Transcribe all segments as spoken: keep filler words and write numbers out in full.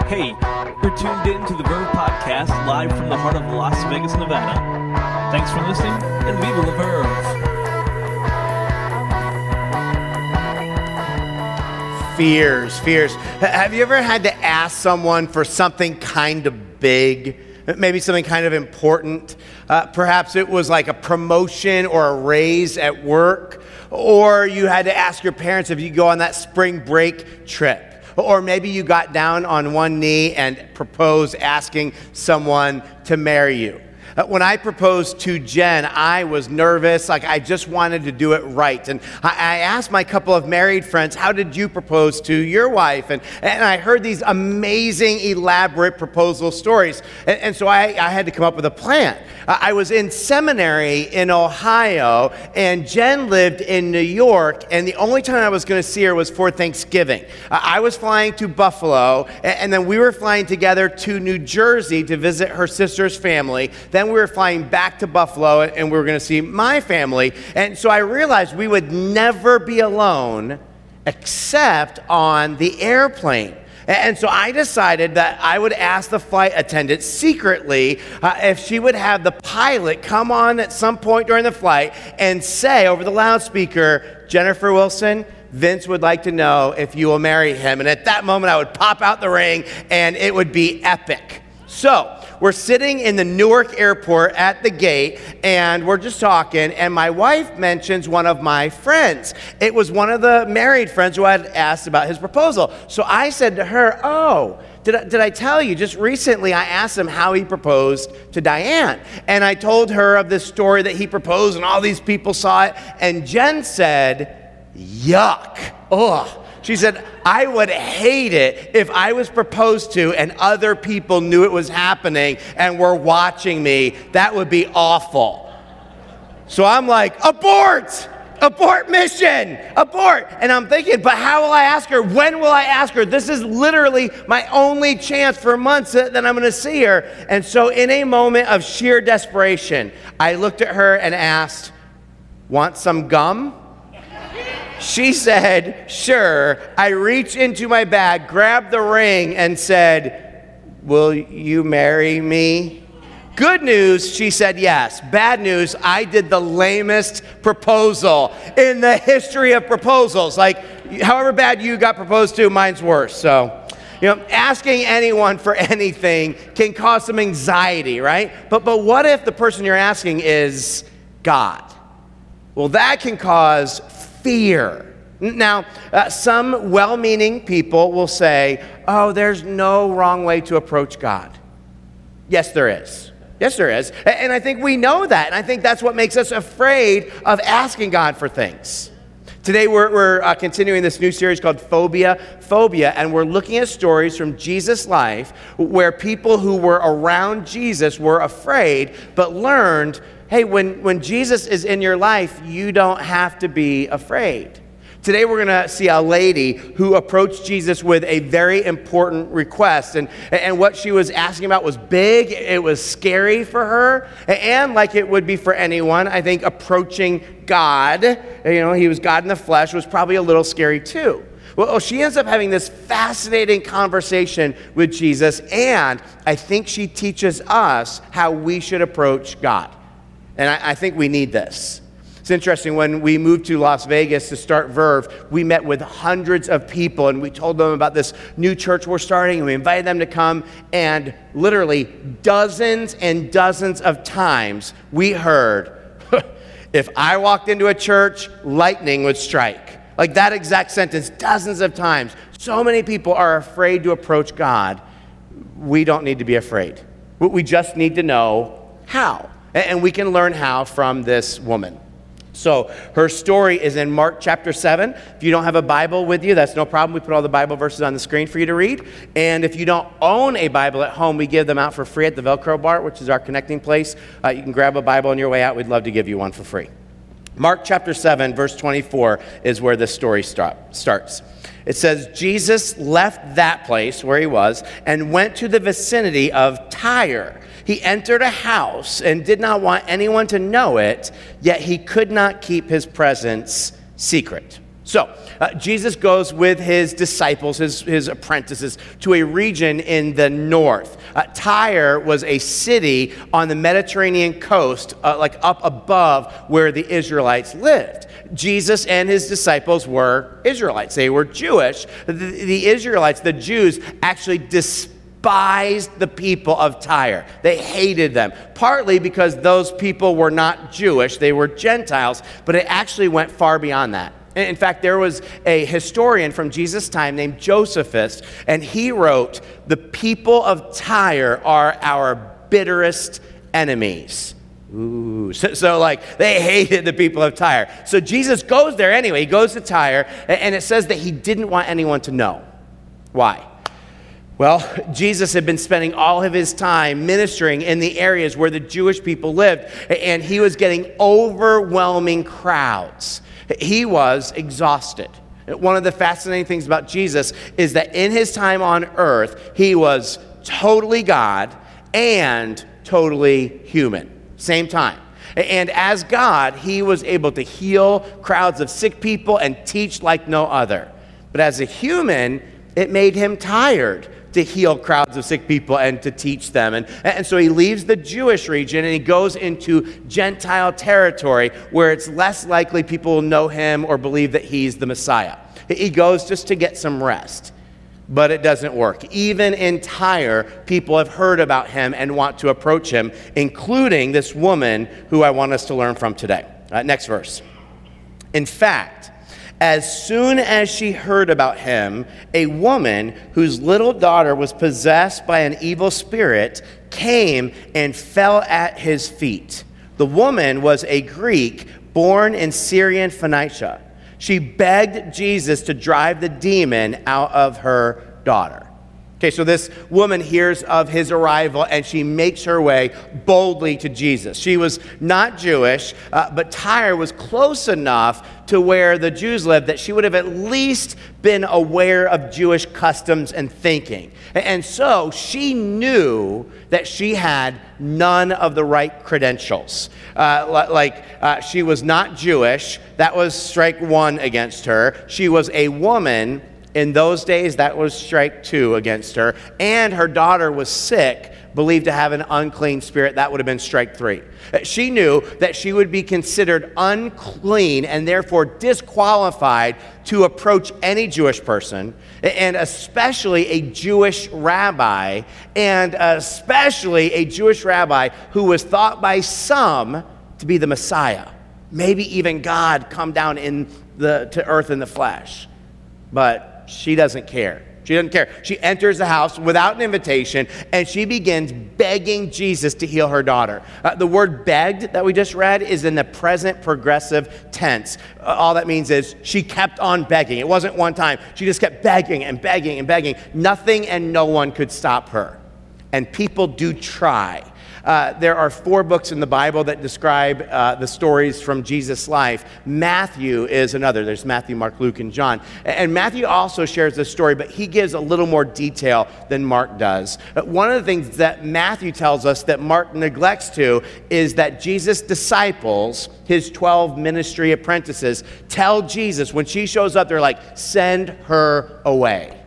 Hey, you're tuned in to the Verve Podcast live from the heart of Las Vegas, Nevada. Thanks for listening, and viva la Verve! Fears, fears. Have you ever had to ask someone for something kind of big? Maybe something kind of important? Uh, perhaps it was like a promotion or a raise at work. Or you had to ask your parents if you go on that spring break trip. Or maybe you got down on one knee and proposed asking someone to marry you. When I proposed to Jen, I was nervous, like I just wanted to do it right. And I asked my couple of married friends, how did you propose to your wife? And, and I heard these amazing, elaborate proposal stories. And, and so I, I had to come up with a plan. I was in seminary in Ohio, and Jen lived in New York, and the only time I was going to see her was for Thanksgiving. I was flying to Buffalo, and then we were flying together to New Jersey to visit her sister's family. Then we were flying back to Buffalo, and we were going to see my family. And so I realized we would never be alone except on the airplane. And so I decided that I would ask the flight attendant secretly uh, if she would have the pilot come on at some point during the flight and say over the loudspeaker, Jennifer Wilson, Vince would like to know if you will marry him. And at that moment, I would pop out the ring, and it would be epic. So we're sitting in the Newark airport at the gate, and we're just talking, and my wife mentions one of my friends. It was one of the married friends who had asked about his proposal. So I said to her, oh, did I, did I tell you, just recently I asked him how he proposed to Diane. And I told her of this story that he proposed, and all these people saw it, and Jen said, yuck, ugh. She said, I would hate it if I was proposed to and other people knew it was happening and were watching me. That would be awful. So I'm like, abort! Abort mission! Abort! And I'm thinking, but how will I ask her? When will I ask her? This is literally my only chance for months that I'm going to see her. And so in a moment of sheer desperation, I looked at her and asked, want some gum? She said, sure. I reached into my bag, grabbed the ring, and said, will you marry me? Good news, she said yes. Bad news, I did the lamest proposal in the history of proposals. Like, however bad you got proposed to, mine's worse. So, you know, asking anyone for anything can cause some anxiety, right? But, but what if the person you're asking is God? Well, that can cause fear. Now, uh, some well-meaning people will say, oh, there's no wrong way to approach God. Yes, there is. Yes, there is. And I think we know that. And I think that's what makes us afraid of asking God for things. Today, we're, we're uh, continuing this new series called Phobia, Phobia, and we're looking at stories from Jesus' life where people who were around Jesus were afraid, but learned, hey, when, when Jesus is in your life, you don't have to be afraid. Today we're going to see a lady who approached Jesus with a very important request. And, and what she was asking about was big, it was scary for her, and like it would be for anyone, I think approaching God, you know, he was God in the flesh, was probably a little scary too. Well, she ends up having this fascinating conversation with Jesus, and I think she teaches us how we should approach God. And I, I think we need this. It's interesting, when we moved to Las Vegas to start Verve, we met with hundreds of people, and we told them about this new church we're starting, and we invited them to come, and literally dozens and dozens of times we heard, if I walked into a church, lightning would strike. Like that exact sentence, dozens of times. So many people are afraid to approach God. We don't need to be afraid. We just need to know how, and we can learn how from this woman. So her story is in Mark chapter seven. If you don't have a Bible with you, that's no problem. We put all the Bible verses on the screen for you to read. And if you don't own a Bible at home, we give them out for free at the Velcro Bar, which is our connecting place. Uh, you can grab a Bible on your way out. We'd love to give you one for free. Mark chapter seven, verse twenty-four is where this story start, starts. It says, Jesus left that place where he was and went to the vicinity of Tyre. He entered a house and did not want anyone to know it, yet he could not keep his presence secret. So, uh, Jesus goes with his disciples, his, his apprentices, to a region in the north. Uh, Tyre was a city on the Mediterranean coast, uh, like up above where the Israelites lived. Jesus and his disciples were Israelites. They were Jewish. The, the Israelites, the Jews, actually despised the people of Tyre. They hated them, partly because those people were not Jewish. They were Gentiles, but it actually went far beyond that. In fact, there was a historian from Jesus' time named Josephus, and he wrote, "The people of Tyre are our bitterest enemies." Ooh, so, so like they hated the people of Tyre. So Jesus goes there anyway. He goes to Tyre, and it says that he didn't want anyone to know. Why? Well, Jesus had been spending all of his time ministering in the areas where the Jewish people lived, and he was getting overwhelming crowds. He was exhausted. One of the fascinating things about Jesus is that in his time on earth, he was totally God and totally human. Same time. And as God, he was able to heal crowds of sick people and teach like no other. But as a human, it made him tired to heal crowds of sick people and to teach them. And, and so he leaves the Jewish region and he goes into Gentile territory where it's less likely people will know him or believe that he's the Messiah. He goes just to get some rest. But it doesn't work. Even in Tyre, people have heard about him and want to approach him, including this woman who I want us to learn from today. Uh, next verse. In fact, as soon as she heard about him, a woman whose little daughter was possessed by an evil spirit came and fell at his feet. The woman was a Greek born in Syrian Phoenicia. She begged Jesus to drive the demon out of her daughter. Okay, so this woman hears of his arrival and she makes her way boldly to Jesus. She was not Jewish, uh, but Tyre was close enough to where the Jews lived that she would have at least been aware of Jewish customs and thinking. And so she knew that she had none of the right credentials. Uh, like uh, she was not Jewish. That was strike one against her. She was a woman. In those days, that was strike two against her. And her daughter was sick, believed to have an unclean spirit. That would have been strike three. She knew that she would be considered unclean and therefore disqualified to approach any Jewish person, and especially a Jewish rabbi, and especially a Jewish rabbi who was thought by some to be the Messiah. Maybe even God come down in the, to earth in the flesh. But she doesn't care. She doesn't care. She enters the house without an invitation, and she begins begging Jesus to heal her daughter. Uh, the word begged that we just read is in the present progressive tense. Uh, all that means is she kept on begging. It wasn't one time. She just kept begging and begging and begging. Nothing and no one could stop her. And people do try. Uh, there are four books in the Bible that describe uh, the stories from Jesus' life. Matthew is another. There's Matthew, Mark, Luke, and John. And Matthew also shares this story, but he gives a little more detail than Mark does. But one of the things that Matthew tells us that Mark neglects to is that Jesus' disciples, his twelve ministry apprentices, tell Jesus when she shows up, they're like, send her away.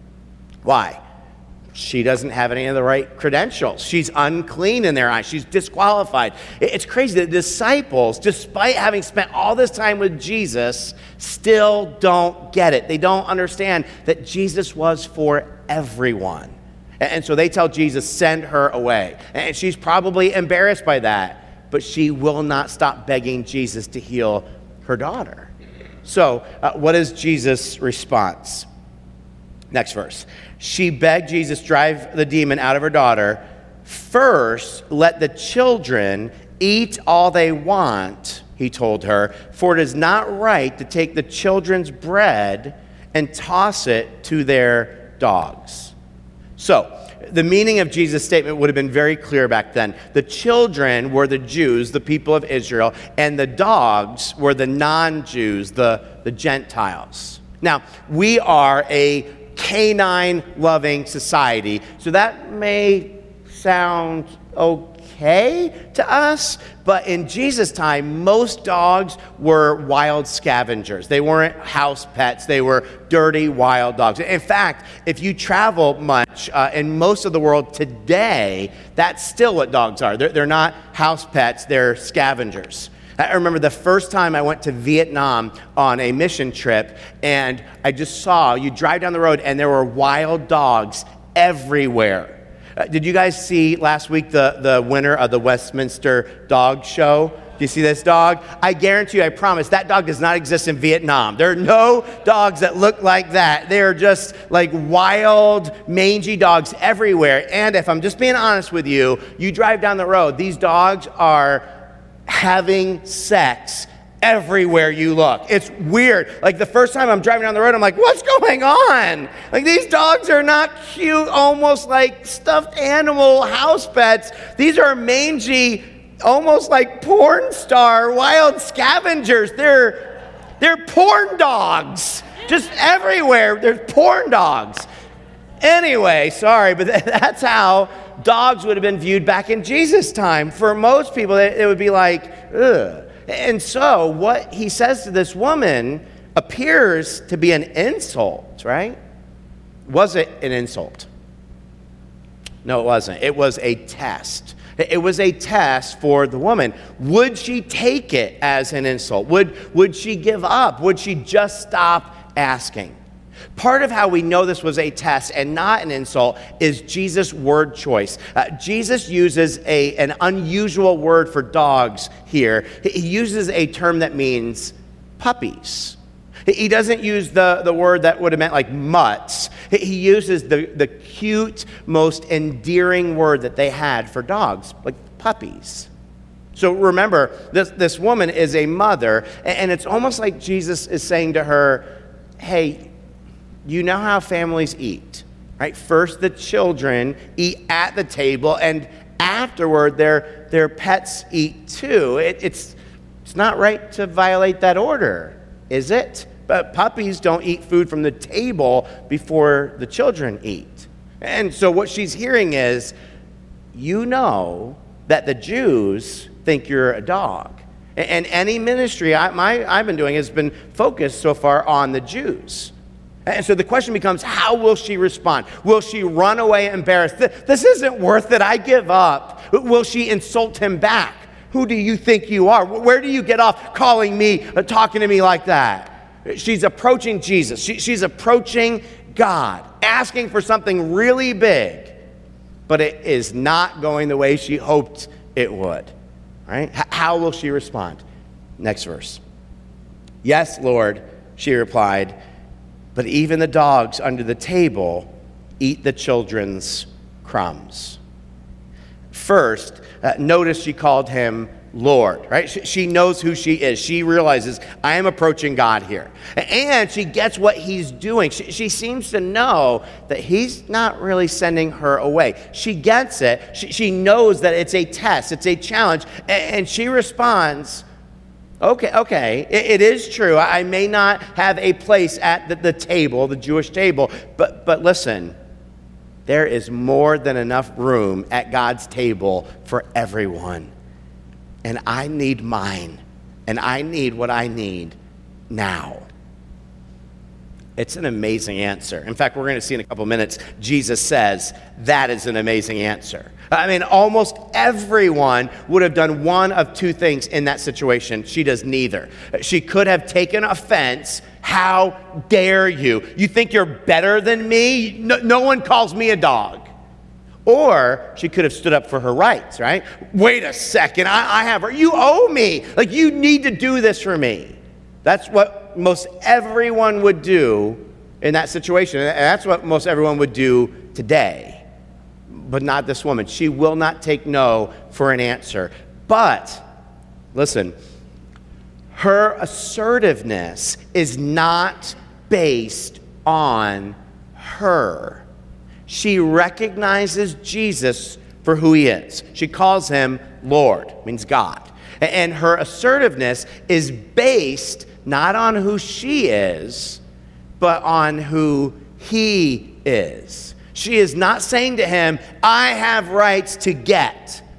Why? She doesn't have any of the right credentials. She's unclean in their eyes. She's disqualified. It's crazy. The disciples, despite having spent all this time with Jesus, still don't get it. They don't understand that Jesus was for everyone. And so they tell Jesus, send her away. And she's probably embarrassed by that, but she will not stop begging Jesus to heal her daughter. So uh, what is Jesus' response? Next verse. She begged Jesus to drive the demon out of her daughter. First, let the children eat all they want, he told her, for it is not right to take the children's bread and toss it to their dogs. So, the meaning of Jesus' statement would have been very clear back then. The children were the Jews, the people of Israel, and the dogs were the non-Jews, the, the Gentiles. Now, we are a canine-loving society, so that may sound okay okay to us, but in Jesus' time, most dogs were wild scavengers. They weren't house pets. They were dirty, wild dogs. In fact, if you travel much uh, in most of the world today, that's still what dogs are. They're, they're not house pets. They're scavengers. I remember the first time I went to Vietnam on a mission trip, and I just saw, you drive down the road, and there were wild dogs everywhere. Uh, did you guys see last week the, the winner of the Westminster Dog Show? Do you see this dog? I guarantee you, I promise, that dog does not exist in Vietnam. There are no dogs that look like that. They are just like wild, mangy dogs everywhere. And if I'm just being honest with you, you drive down the road, these dogs are having sex everywhere you look. It's weird. Like the first time I'm driving down the road, I'm like, what's going on? Like these dogs are not cute, almost like stuffed animal house pets. These are mangy, almost like porn star wild scavengers. They're they're porn dogs. Just everywhere. There's porn dogs. Anyway, sorry, but that's how dogs would have been viewed back in Jesus' time. For most people, it would be like, ugh. And so what he says to this woman appears to be an insult, right? Was it an insult? No, it wasn't. It was a test. It was a test for the woman. Would she take it as an insult? Would, would she give up? Would she just stop asking? Part of how we know this was a test and not an insult is Jesus' word choice. Uh, Jesus uses a, an unusual word for dogs here. He uses a term that means puppies. He doesn't use the, the word that would have meant like mutts. He uses the, the cute, most endearing word that they had for dogs, like puppies. So remember, this, this woman is a mother, and it's almost like Jesus is saying to her, hey, you know how families eat, right? First, the children eat at the table, and afterward, their, their pets eat too. It, it's, it's not right to violate that order, is it? But puppies don't eat food from the table before the children eat. And so what she's hearing is, you know that the Jews think you're a dog. And any ministry I, my, I've been doing has been focused so far on the Jews. And so the question becomes, how will she respond? Will she run away embarrassed? This isn't worth it. I give up. Will she insult him back? Who do you think you are? Where do you get off calling me, talking to me like that? She's approaching Jesus. She, she's approaching God, asking for something really big, but it is not going the way she hoped it would. Right? How will she respond? Next verse. Yes, Lord, she replied, but even the dogs under the table eat the children's crumbs. First, uh, notice she called him Lord, right? She, she knows who she is. She realizes, I am approaching God here. And she gets what he's doing. She, she seems to know that he's not really sending her away. She gets it. She, she knows that it's a test. It's a challenge. And, and she responds, okay, okay, it, it is true. I may not have a place at the, the table, the Jewish table, but, but listen, there is more than enough room at God's table for everyone. And I need mine, and I need what I need now. It's an amazing answer. In fact, we're going to see in a couple minutes, Jesus says that is an amazing answer. I mean, almost everyone would have done one of two things in that situation. She does neither. She could have taken offense. How dare you? You think you're better than me? No, no one calls me a dog. Or she could have stood up for her rights, right? Wait a second, I, I have her. You owe me. Like, you need to do this for me. That's what most everyone would do in that situation. And that's what most everyone would do today. But not this woman. She will not take no for an answer. But, listen, her assertiveness is not based on her. She recognizes Jesus for who he is. She calls him Lord, means God. And her assertiveness is based not on who she is, but on who he is. She is not saying to him, I have rights to get.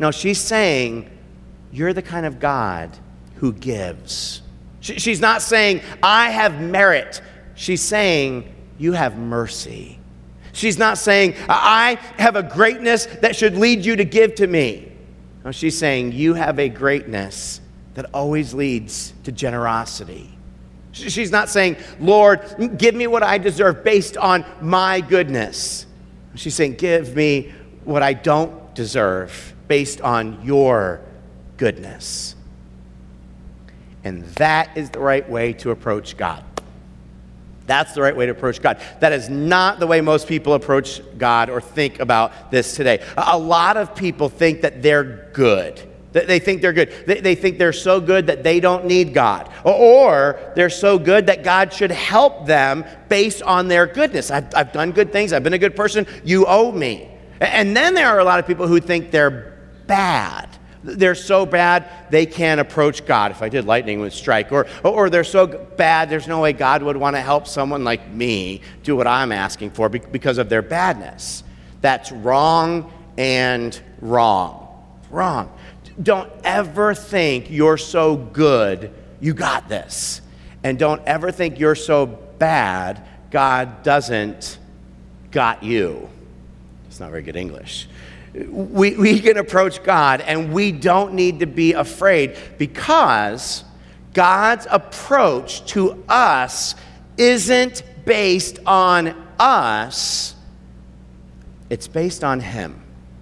No, she's saying, you're the kind of God who gives. She's not saying, I have merit. She's saying, you have mercy. She's not saying, I have a greatness that should lead you to give to me. No, she's saying, you have a greatness that always leads to generosity. She's not saying, Lord, give me what I deserve based on my goodness. She's saying, give me what I don't deserve based on your goodness. And that is the right way to approach God. That's the right way to approach God. That is not the way most people approach God or think about this today. A lot of people think that they're good. They think they're good. They think they're so good that they don't need God. Or they're so good that God should help them based on their goodness. I've, I've done good things. I've been a good person. You owe me. And then there are a lot of people who think they're bad. They're so bad they can't approach God. If I did, lightning would strike. Or, or they're so bad there's no way God would want to help someone like me do what I'm asking for because of their badness. That's wrong and wrong. Wrong. Don't ever think you're so good, you got this. And don't ever think you're so bad, God doesn't got you. It's not very good English. We, we can approach God, and we don't need to be afraid because God's approach to us isn't based on us. It's based on Him.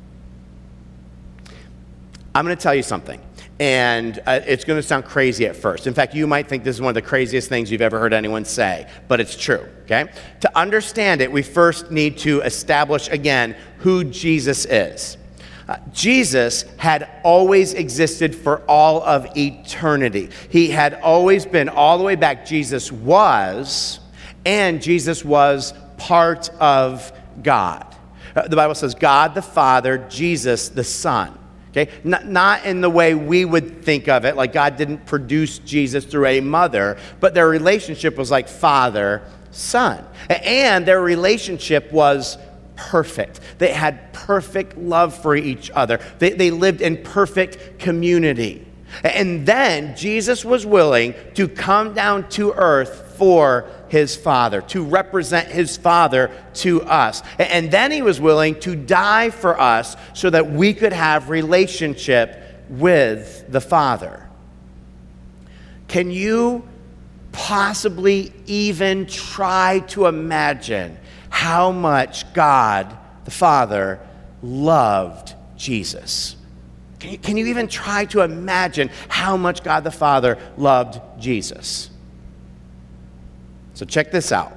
I'm going to tell you something, and uh, it's going to sound crazy at first. In fact, you might think this is one of the craziest things you've ever heard anyone say, but it's true, okay? To understand it, we first need to establish again who Jesus is. Uh, Jesus had always existed for all of eternity. He had always been all the way back. Jesus was, and Jesus was part of God. Uh, the Bible says God the Father, Jesus the Son. Okay, not, not in the way we would think of it, like God didn't produce Jesus through a mother, but their relationship was like father, son. And their relationship was perfect. They had perfect love for each other. They, they lived in perfect community. And then Jesus was willing to come down to earth for his Father, to represent his Father to us. And then he was willing to die for us so that we could have relationship with the Father. Can you possibly even try to imagine how much God the Father loved Jesus? Can you, can you even try to imagine how much God the Father loved Jesus? So check this out.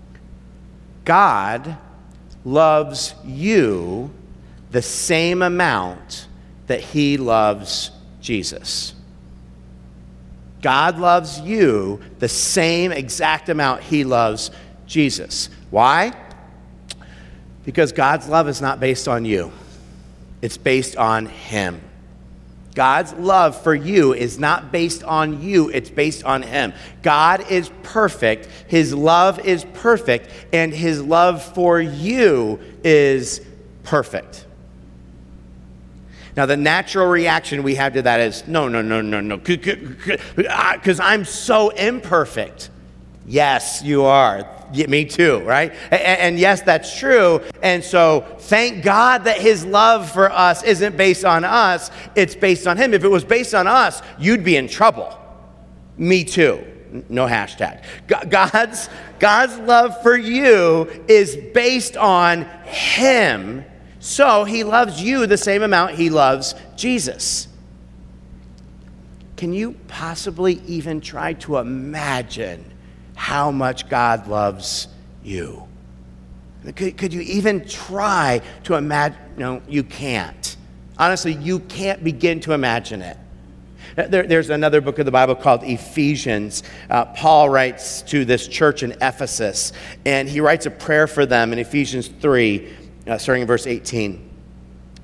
God loves you the same amount that he loves Jesus. God loves you the same exact amount he loves Jesus. Why? Because God's love is not based on you. It's based on him. God's love for you is not based on you, it's based on him. God is perfect, his love is perfect, and his love for you is perfect. Now, the natural reaction we have to that is, no, no, no, no, no, because I'm so imperfect. Yes, you are. Yeah, me too, right? And, and yes, that's true. And so thank God that his love for us isn't based on us, it's based on him. If it was based on us, you'd be in trouble. Me too. No hashtag. God's, God's love for you is based on him. So he loves you the same amount he loves Jesus. Can you possibly even try to imagine how much God loves you? Could, could you even try to imagine? No, you can't. Honestly, you can't begin to imagine it. There, there's another book of the Bible called Ephesians. Uh, Paul writes to this church in Ephesus, and he writes a prayer for them in Ephesians three, uh, starting in verse eighteen.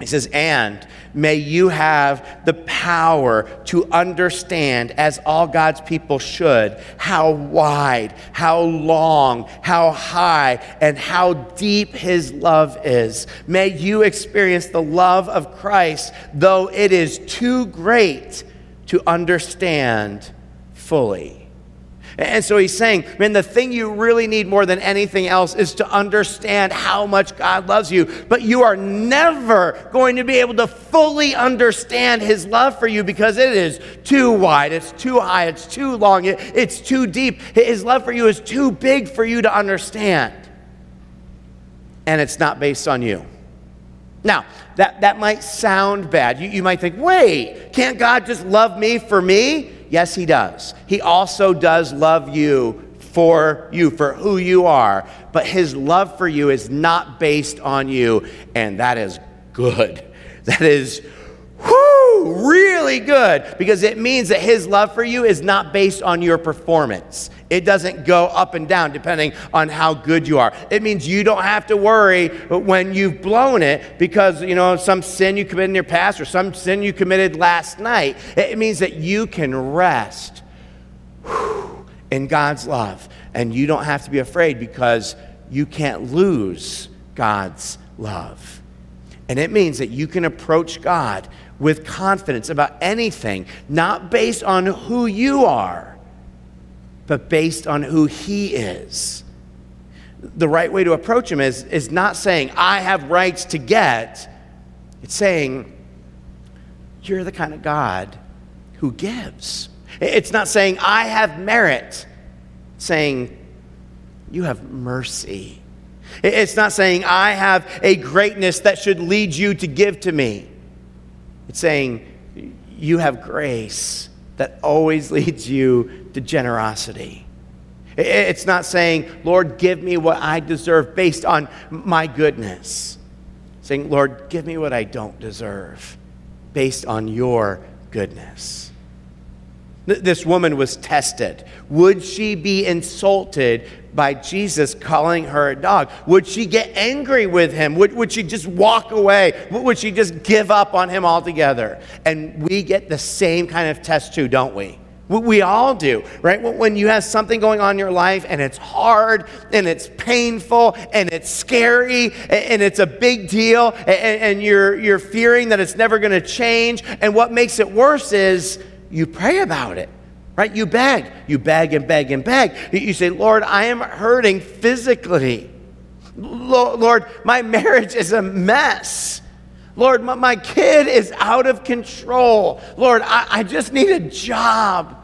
He says, and may you have the power to understand, as all God's people should, how wide, how long, how high, and how deep his love is. May you experience the love of Christ, though it is too great to understand fully. And so he's saying, man, the thing you really need more than anything else is to understand how much God loves you. But you are never going to be able to fully understand his love for you because it is too wide, it's too high, it's too long, it, it's too deep. His love for you is too big for you to understand. And it's not based on you. Now, that, that might sound bad. You, you might think, wait, can't God just love me for me? Yes, he does. He also does love you for you, for who you are. But his love for you is not based on you, and that is good. That is, whoo, really good, because it means that his love for you is not based on your performance. It doesn't go up and down depending on how good you are. It means you don't have to worry when you've blown it because, you know, some sin you committed in your past or some sin you committed last night. It means that you can rest whew, in God's love, and you don't have to be afraid because you can't lose God's love. And it means that you can approach God with confidence about anything, not based on who you are, but based on who he is. The right way to approach him is, is not saying, I have rights to get. It's saying, you're the kind of God who gives. It's not saying, I have merit. It's saying, you have mercy. It's not saying, I have a greatness that should lead you to give to me. It's saying, you have grace that always leads you to generosity. It's not saying, Lord, give me what I deserve based on my goodness. It's saying, Lord, give me what I don't deserve based on your goodness. This woman was tested. Would she be insulted by Jesus calling her a dog? Would she get angry with him? Would, would she just walk away? Would she just give up on him altogether? And we get the same kind of test too, don't we? We all do, right? When you have something going on in your life and it's hard and it's painful and it's scary and it's a big deal and you're, you're fearing that it's never going to change. And what makes it worse is you pray about it, right? You beg, you beg and beg and beg. You say, Lord, I am hurting physically. Lord, my marriage is a mess. Lord, my kid is out of control. Lord, I, I just need a job.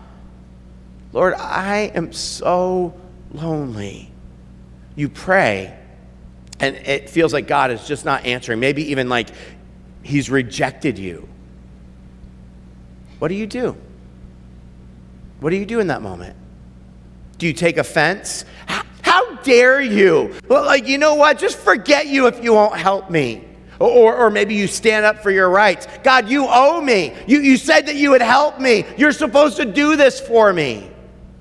Lord, I am so lonely. You pray, and it feels like God is just not answering. Maybe even like he's rejected you. What do you do? What do you do in that moment? Do you take offense? How, how dare you? Well, like, you know what? Just forget you if you won't help me. Or, or maybe you stand up for your rights. God, you owe me. You, you said that you would help me. You're supposed to do this for me.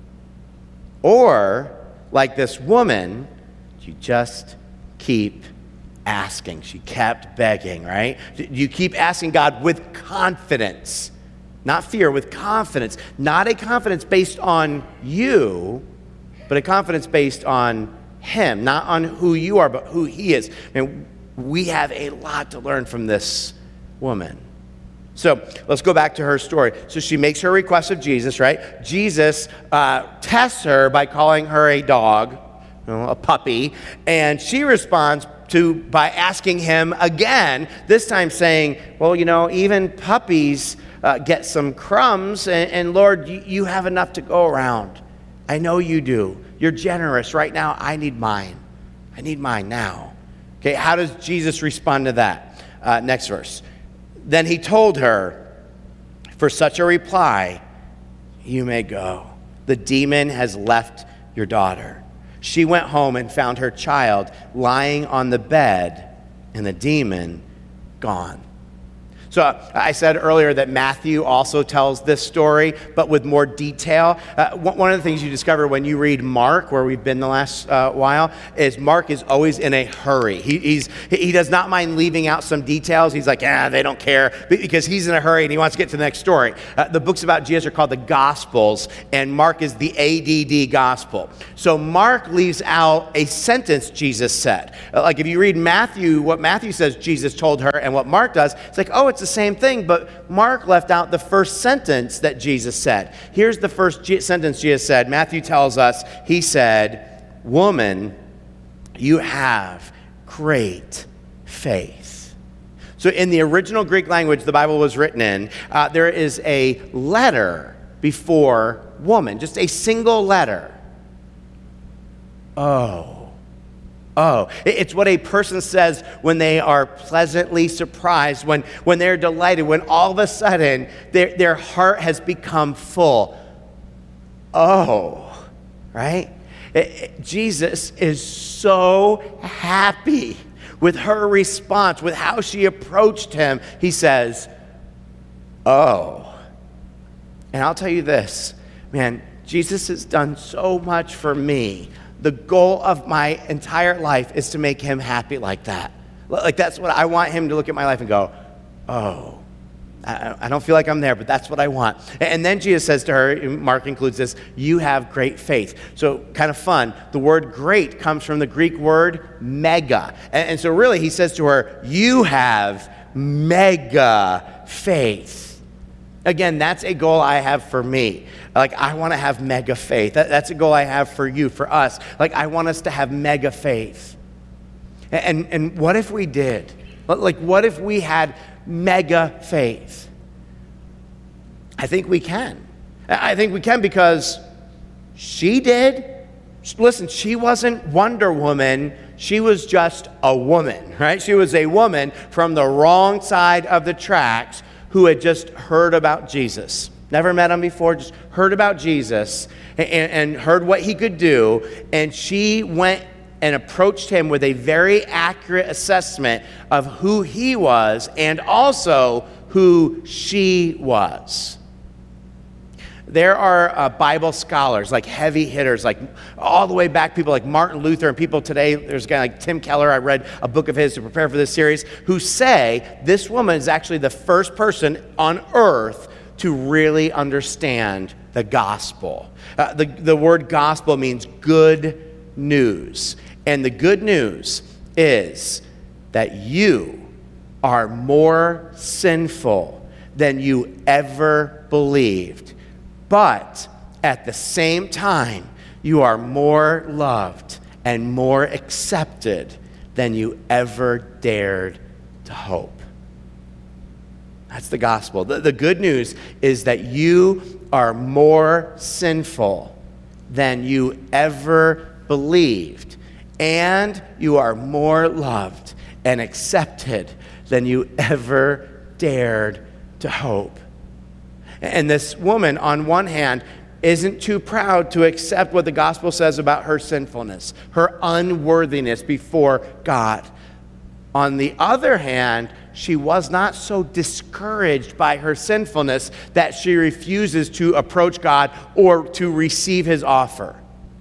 Or, like this woman, you just keep asking. She kept begging, right? You keep asking God with confidence. Not fear, with confidence. Not a confidence based on you, but a confidence based on him. Not on who you are, but who he is. And we have a lot to learn from this woman. So let's go back to her story. So she makes her request of Jesus, right? Jesus uh, tests her by calling her a dog, you know, a puppy, and she responds to by asking him again, this time saying, well, you know, even puppies uh, get some crumbs, and, and Lord, you, you have enough to go around. I know you do. You're generous. Right now, I need mine. I need mine now. Okay, how does Jesus respond to that? Uh, next verse. Then he told her, for such a reply, you may go. The demon has left your daughter. She went home and found her child lying on the bed and the demon gone. So uh, I said earlier that Matthew also tells this story, but with more detail. Uh, one of the things you discover when you read Mark, where we've been the last uh, while, is Mark is always in a hurry. He, he's, he does not mind leaving out some details. He's like, ah, they don't care, because he's in a hurry and he wants to get to the next story. Uh, the books about Jesus are called the Gospels, and Mark is the A D D Gospel. So Mark leaves out a sentence Jesus said. Uh, like if you read Matthew, what Matthew says Jesus told her, and what Mark does, it's like, oh, it's the same thing, but Mark left out the first sentence that Jesus said. Here's the first G- sentence Jesus said. Matthew tells us, he said, "Woman, you have great faith." So in the original Greek language the Bible was written in, uh, there is a letter before woman, just a single letter. Oh. Oh, it's what a person says when they are pleasantly surprised, when, when they're delighted, when all of a sudden their, their heart has become full. Oh, right? It, it, Jesus is so happy with her response, with how she approached him. He says, oh. And I'll tell you this, man, Jesus has done so much for me. The goal of my entire life is to make him happy like that. Like that's what I want him to look at my life and go, oh, I, I don't feel like I'm there, but that's what I want. And then Jesus says to her, Mark includes this, you have great faith. So kind of fun, the word great comes from the Greek word mega. And, and so really he says to her, you have mega faith. Again, that's a goal I have for me. Like, I want to have mega faith. That, that's a goal I have for you, for us. Like, I want us to have mega faith. And, and what if we did? Like, what if we had mega faith? I think we can. I think we can because she did. Listen, she wasn't Wonder Woman. She was just a woman, right? She was a woman from the wrong side of the tracks who had just heard about Jesus. Never met him before, just heard about Jesus and, and heard what he could do. And she went and approached him with a very accurate assessment of who he was and also who she was. There are uh, Bible scholars, like heavy hitters, like all the way back, people like Martin Luther and people today. There's a guy like Tim Keller. I read a book of his to prepare for this series, who say this woman is actually the first person on earth to really understand the gospel. Uh, the, the word gospel means good news. And the good news is that you are more sinful than you ever believed. But at the same time, you are more loved and more accepted than you ever dared to hope. That's the gospel. The, the good news is that you are more sinful than you ever believed, and you are more loved and accepted than you ever dared to hope. And this woman, on one hand, isn't too proud to accept what the gospel says about her sinfulness, her unworthiness before God. On the other hand, she was not so discouraged by her sinfulness that she refuses to approach God or to receive his offer.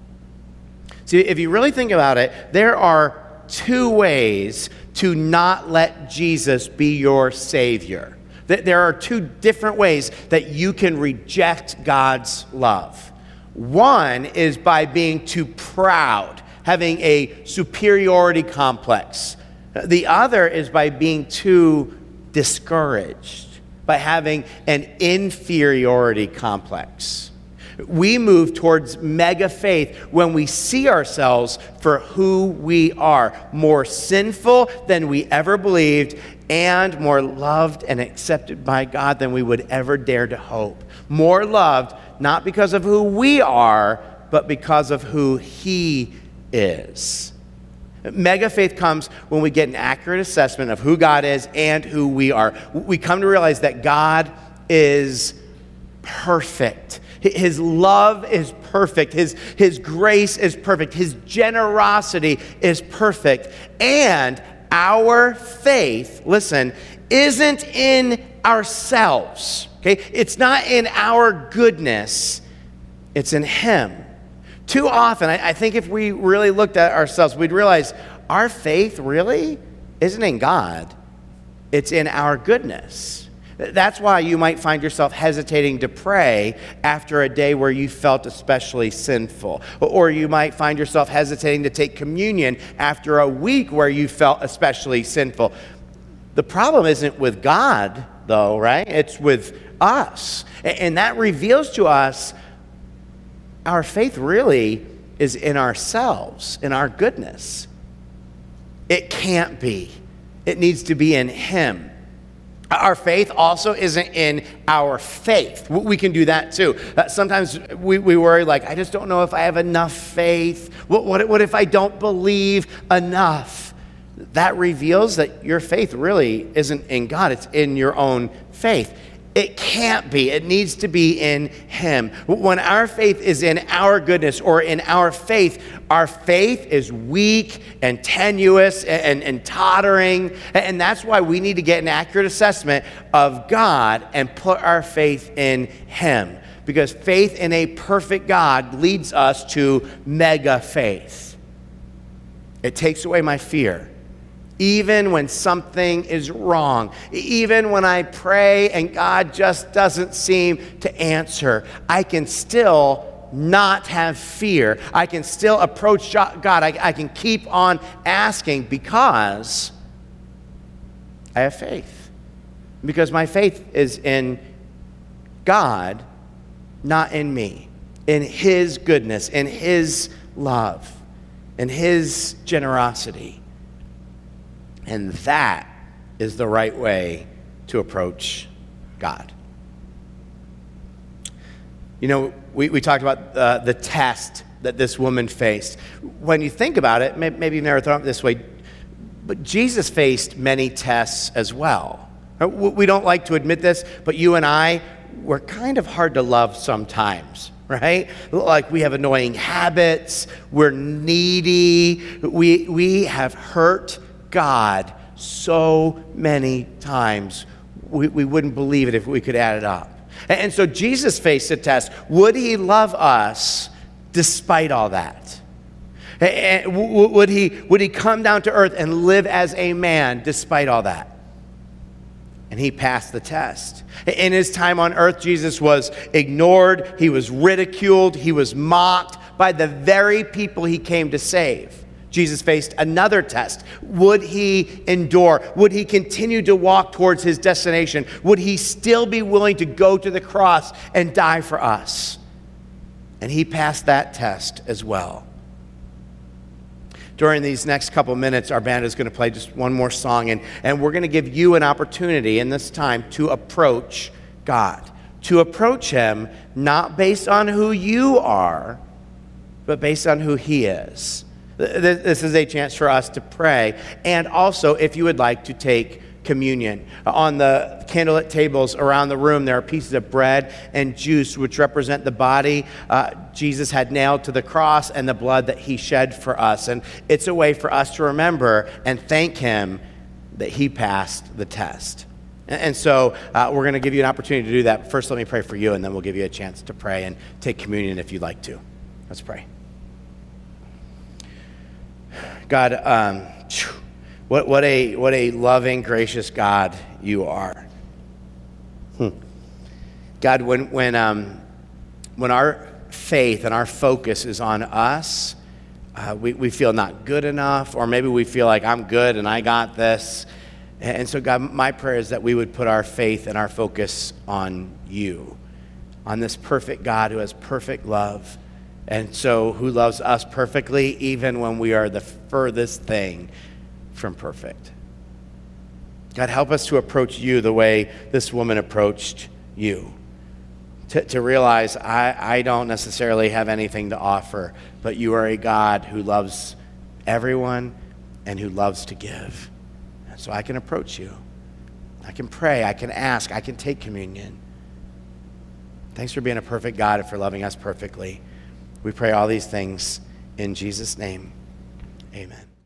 See, if you really think about it, there are two ways to not let Jesus be your Savior. There are two different ways that you can reject God's love. One is by being too proud, having a superiority complex. The other is by being too discouraged, by having an inferiority complex. We move towards mega faith when we see ourselves for who we are, more sinful than we ever believed, and more loved and accepted by God than we would ever dare to hope. More loved, not because of who we are, but because of who he is. Mega faith comes when we get an accurate assessment of who God is and who we are. We come to realize that God is perfect. His love is perfect. His, his grace is perfect. His generosity is perfect. And our faith, listen, isn't in ourselves, okay? It's not in our goodness, it's in him. Too often, I, I think if we really looked at ourselves, we'd realize our faith really isn't in God, it's in our goodness. That's why you might find yourself hesitating to pray after a day where you felt especially sinful. Or you might find yourself hesitating to take communion after a week where you felt especially sinful. The problem isn't with God, though, right? It's with us. And that reveals to us our faith really is in ourselves, in our goodness. It can't be. It needs to be in him. Our faith also isn't in our faith. We can do that too. Uh, sometimes we, we worry like, I just don't know if I have enough faith. What, what, what if I don't believe enough? That reveals that your faith really isn't in God. It's in your own faith. It can't be. It needs to be in him. When our faith is in our goodness or in our faith, our faith is weak and tenuous and, and, and tottering. And that's why we need to get an accurate assessment of God and put our faith in him. Because faith in a perfect God leads us to mega faith. It takes away my fear. Even when something is wrong, even when I pray and God just doesn't seem to answer, I can still not have fear. I can still approach God. I, I can keep on asking because I have faith. Because my faith is in God, not in me, in his goodness, in his love, in his generosity. And that is the right way to approach God. You know, we, we talked about uh, the test that this woman faced. When you think about it, maybe you've never thought of it this way, but Jesus faced many tests as well. We don't like to admit this, but you and I, we're kind of hard to love sometimes, right? Like we have annoying habits, we're needy, we, we have hurt God so many times we, we wouldn't believe it if we could add it up. And, and so Jesus faced a test. Would he love us despite all that? And, and w- would he, would he come down to earth and live as a man despite all that? And he passed the test. In his time on earth, Jesus was ignored, he was ridiculed, he was mocked by the very people he came to save. Jesus faced another test. Would he endure? Would he continue to walk towards his destination? Would he still be willing to go to the cross and die for us? And he passed that test as well. During these next couple minutes, our band is going to play just one more song, and, and we're going to give you an opportunity in this time to approach God, to approach him not based on who you are, but based on who he is. This is a chance for us to pray. And also, if you would like to take communion. On the candlelit tables around the room, there are pieces of bread and juice which represent the body uh, Jesus had nailed to the cross and the blood that he shed for us. And it's a way for us to remember and thank him that he passed the test. And, and so uh, we're going to give you an opportunity to do that. First, let me pray for you, and then we'll give you a chance to pray and take communion if you'd like to. Let's pray. God, um, what, what, a, what a loving, gracious God you are. Hmm. God, when, when, um, when our faith and our focus is on us, uh, we, we feel not good enough, or maybe we feel like I'm good and I got this. And so, God, my prayer is that we would put our faith and our focus on you, on this perfect God who has perfect love, and so who loves us perfectly even when we are the furthest thing from perfect. God, help us to approach you the way this woman approached you. To, to realize I, I don't necessarily have anything to offer, but you are a God who loves everyone and who loves to give. And so I can approach you. I can pray, I can ask, I can take communion. Thanks for being a perfect God and for loving us perfectly. We pray all these things in Jesus' name. Amen.